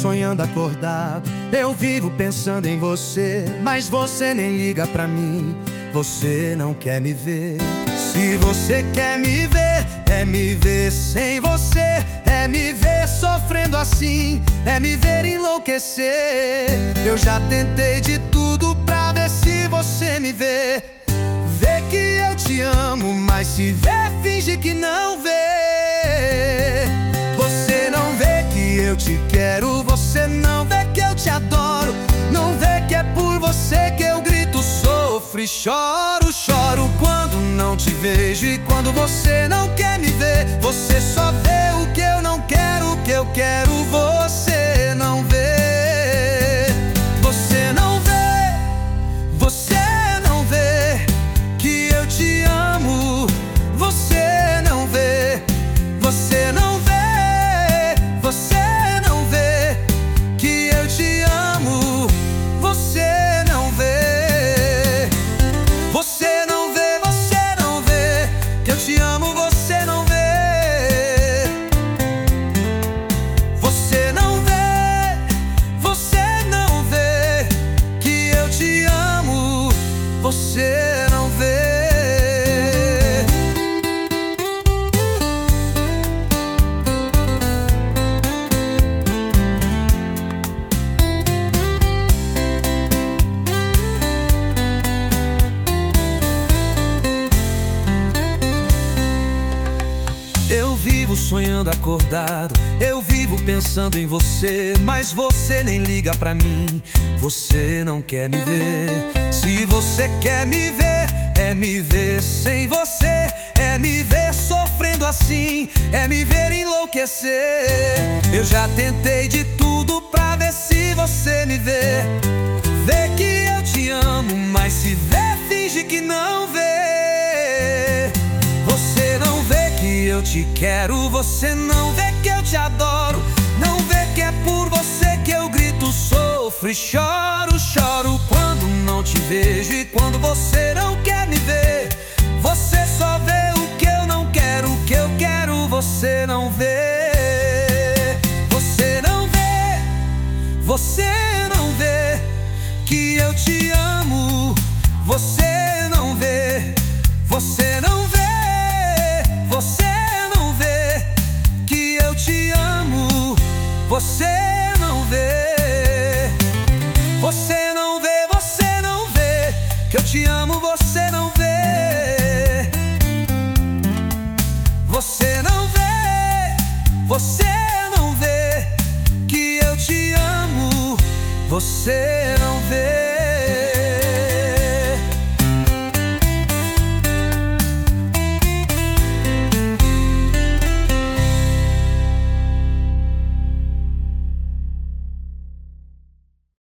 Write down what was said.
sonhando acordado, eu vivo pensando em você, mas você nem liga pra mim, você não quer me ver. Se você quer me ver, é me ver sem você, é me ver sofrendo assim, é me ver enlouquecer. Eu já tentei de tudo pra ver se você me vê. Vê que eu te amo, mas se vê, finge que não vê. Você não vê que eu te quero, você não vê que eu te adoro, não vê que é por você que eu grito, sofro e choro. Choro quando não te vejo e quando você não quer me ver. Você só vê o que eu não quero, o que eu quero você não vê. Você não vê, você não vê que eu te amo. Você não vê, você não vê, você não vê que eu te amo. Você não vê, você não vê, você não vê que eu te amo. Você não vê, você não vê, você não vê que eu te amo. Você não vê. Eu vivo sonhando acordado, eu vivo pensando em você, mas você nem liga pra mim, você não quer me ver. Se você quer me ver, é me ver sem você, é me ver sofrendo assim, é me ver enlouquecer. Eu já tentei de tudo pra ver se você me vê. Vê que eu te amo, mas se vê, finge que não vê. Você não vê que eu te quero, você não vê que eu te adoro, não vê que é por você que eu grito, sofro e choro. Choro quando não te vejo e quando você não quer me ver. Você só vê o que eu não quero, o que eu quero você não vê. Você não vê, você não vê que eu te amo. Você não vê, você não vê, você não vê que eu te amo. Você não vê, você não vê, você não vê que eu te amo. Você não vê, você não vê, você não vê que eu te amo. Você não